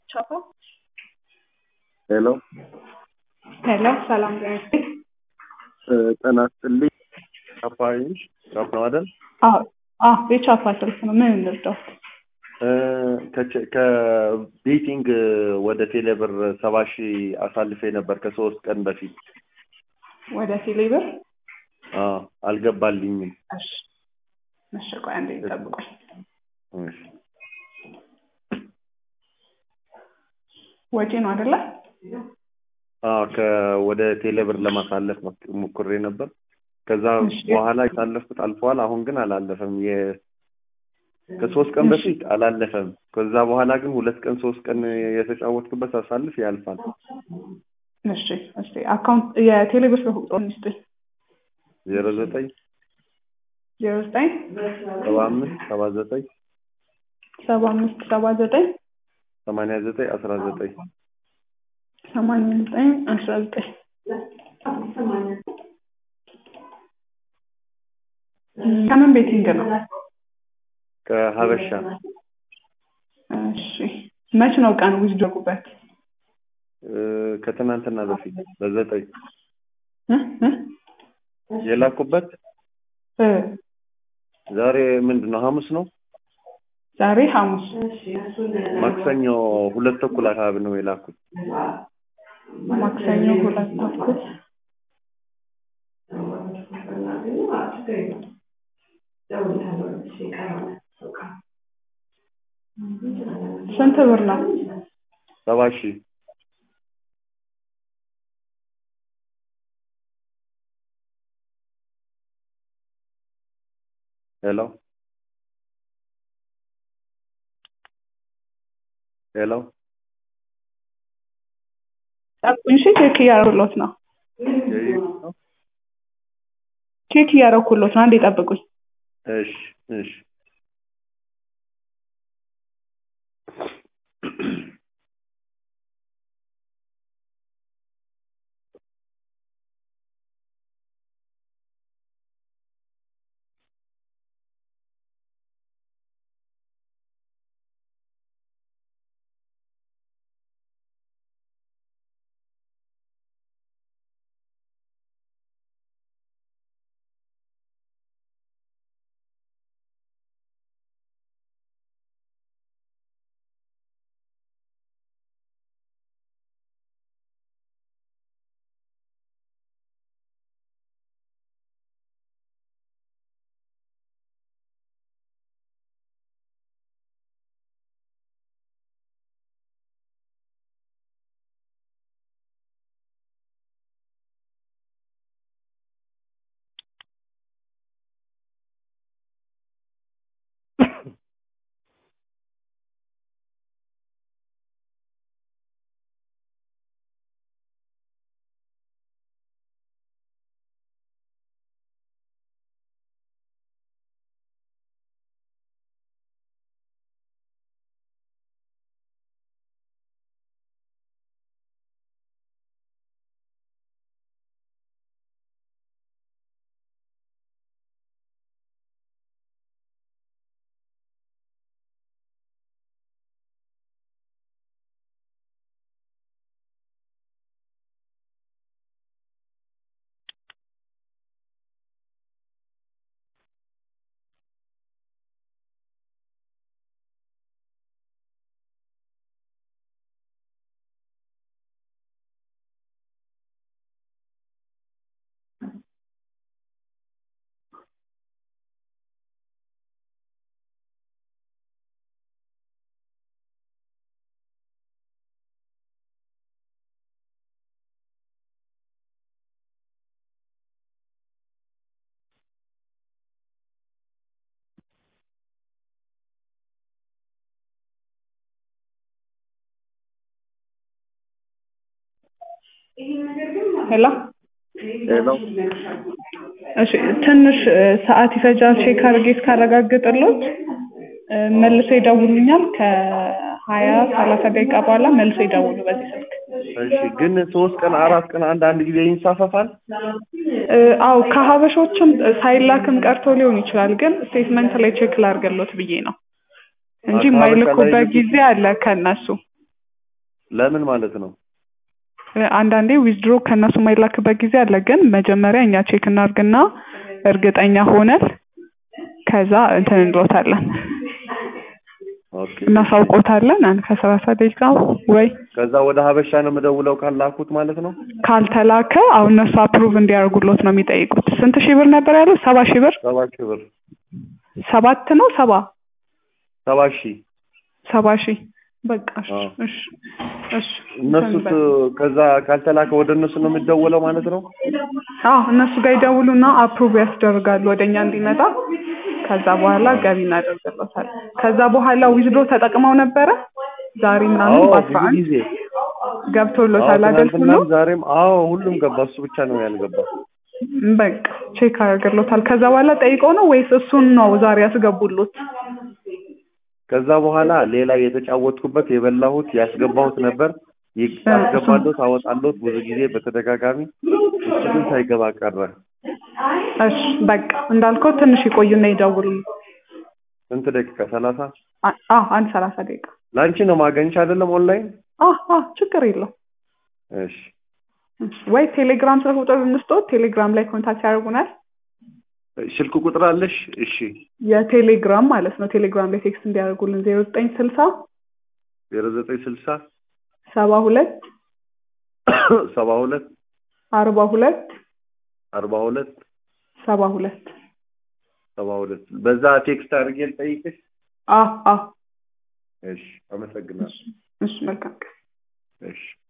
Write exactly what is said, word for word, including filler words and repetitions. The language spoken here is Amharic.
ቻፓ ሄሎ ሄሎ ሰላም ጋር ጤና ይስጥልኝ። ቻፓይሽ ቻፓ አይደል? አዎ አዎ የቻፓ ስልክ ነው። ምን እንርዳው? ከቤቲንግ ወደ ቴሌብር ሰባ ሺህ አሳልፌ ነበር ከሶስት ቀን በፊት። ወደ ቴሌብር አዎ አልገባልኝም። እሺ እሺ ቆይ አንዴ ጠብቁኝ። እሺ ወጪ ነው አይደለ? አዎ ከወደ ቴሌብር ለማሳለፍ ሞክሬ ነበር። ከዛ በኋላ ያሳለፍኩት አልፏል። አሁን ግን አላለፈም። የ ከሶስት ቀን በፊት አላለፈም። ከዛ በኋላ ግን ሁለት ቀን ሶስት ቀን የተጫወትኩበት አሳልፍ ያልፋል። እሺ እሺ አካውንት የቴሌብር ቁጥሩን እስቲ ዜሮ ዘጠኝ ዜሮ ዘጠኝ ሰባ አምስት ሰባ ዘጠኝ ሰባ አምስት ሰባ ዘጠኝ ሰማንያ ዘጠኝ አስራ ዘጠኝ ሰማንያ ዘጠኝ አስራ ዘጠኝ ከምን ቤቲንግ ነው? ከሀበሻ። እሺ መች ነው ቀን ውዝደጉበት? ከትናንትና በፊት በዘጠኝ እ እ የላኩበት እ ዛሬ ምንድነው ሐሙስ ነው? ዛሬ ሐሙስ ማክሰኞ ሁለት ተኩል አካባቢ ነው የላኩት። ማክሰኞ ሁለት ተኩል ስንት ብር ነው? ሰባ ሺህ ሄሎ ሄሎ ጠብቁኝ። እሺ ቼክ እያደረኩት ነው። ቼክ እያደረኩት ነው። አንዴ ጠብቁኝ። እሺ እሺ ሄሎ ሄሎ እሺ ትንሽ ሰዓት ይፈጃል። ቼክ አድርጌ እስካረጋግጥልዎት መልሰው ይደውሉኛል። ከሀያ ሰላሳ ደቂቃ በኋላ መልሰው ይደውሉ በዚህ ስልክ። እሺ ግን ሶስት ቀን አራት ቀን አንድ አንድ ጊዜ ይንሳፈፋል? አዎ ከሀበሾችም ሳይላክም ቀርቶ ሊሆን ይችላል። ግን ስቴትመንት ላይ ቼክ ላድርግልዎት ብዬ ነው እንጂ የማይልኩበት ጊዜ አለ ከነሱ። ለምን ማለት ነው? አንዳንዴ ዊዝድሮ ከነሱ የማይላክበት ጊዜ አለ። ግን መጀመሪያ እኛ ቼክ እናድርግና እርግጠኛ ሆነን ከዛ እንትን እንሎታለን ኦኬ እናሳውቆታለን። አንድ ከሰላሳ ደቂቃ ወይ ከዛ ወደ ሀበሻ ነው የምደውለው ካላኩት ማለት ነው። ካልተላከ አሁን እነሱ አፕሩቭ እንዲያደርጉሎት ነው የሚጠይቁት። ስንት ሺህ ብር ነበር ያለው? ሰባ ሺህ ብር ሰባት ሺህ ብር ሰባት ነው ሰባ ሰባ ሺህ ሰባ ሺህ በቃ እሺ እሺ እሺ እነሱ ከዛ ካልተላከ ወደ እነሱ ነው የሚደወለው ማለት ነው። አዎ እነሱ ጋር ይደውሉና አፕሩቭ ያስደርጋሉ ወደኛ እንዲመጣ። ከዛ በኋላ ገቢ እናደርግሎታለን። ከዛ በኋላ ዊዝድሮ ተጠቅመው ነበረ ዛሬ ምናምን በአስራ አንድ ገብቶሎታል አይደል? ሁሉም ዛሬም አዎ ሁሉም ገባ። እሱ ብቻ ነው ያልገባው። በቃ ቼክ አድርገሎታል። ከዛ በኋላ ጠይቀው ነው ወይስ እሱን ነው ዛሬ ያስገቡሉት? ከዛ በኋላ ሌላ የተጫወትኩበት የበላሁት ያስገባሁት ነበር። ያስገባሉት አወጣሉት ብዙ ጊዜ በተደጋጋሚ እሱ ግን ሳይገባ ቀረ። እሺ በቃ እንዳልከው ትንሽ ይቆዩና ይደውሉ። ስንት ደቂቃ? ሰላሳ አዎ አንድ ሰላሳ ደቂቃ። ላንቺ ነው ማገኝሽ አይደለም ኦንላይን? አዎ አዎ ችግር የለው። እሺ ወይ ቴሌግራም ስልክ ቁጥር እንስጠው። ቴሌግራም ላይ ኮንታክት ያደርጉናል። ስልክ ቁጥር አለሽ? እሺ የቴሌግራም ማለት ነው። ቴሌግራም ላይ ቴክስት እንዲያደርጉልን ዜሮ ዘጠኝ ስልሳ ዜሮ ዘጠኝ ስልሳ ሰባ ሁለት ሰባ ሁለት አርባ ሁለት አርባ ሁለት ሰባ ሁለት ሰባ ሁለት በዛ ቴክስት አድርጌ ልጠይቅሽ። አዎ አዎ እሺ አመሰግናለሁ። እሺ መልካም። እሺ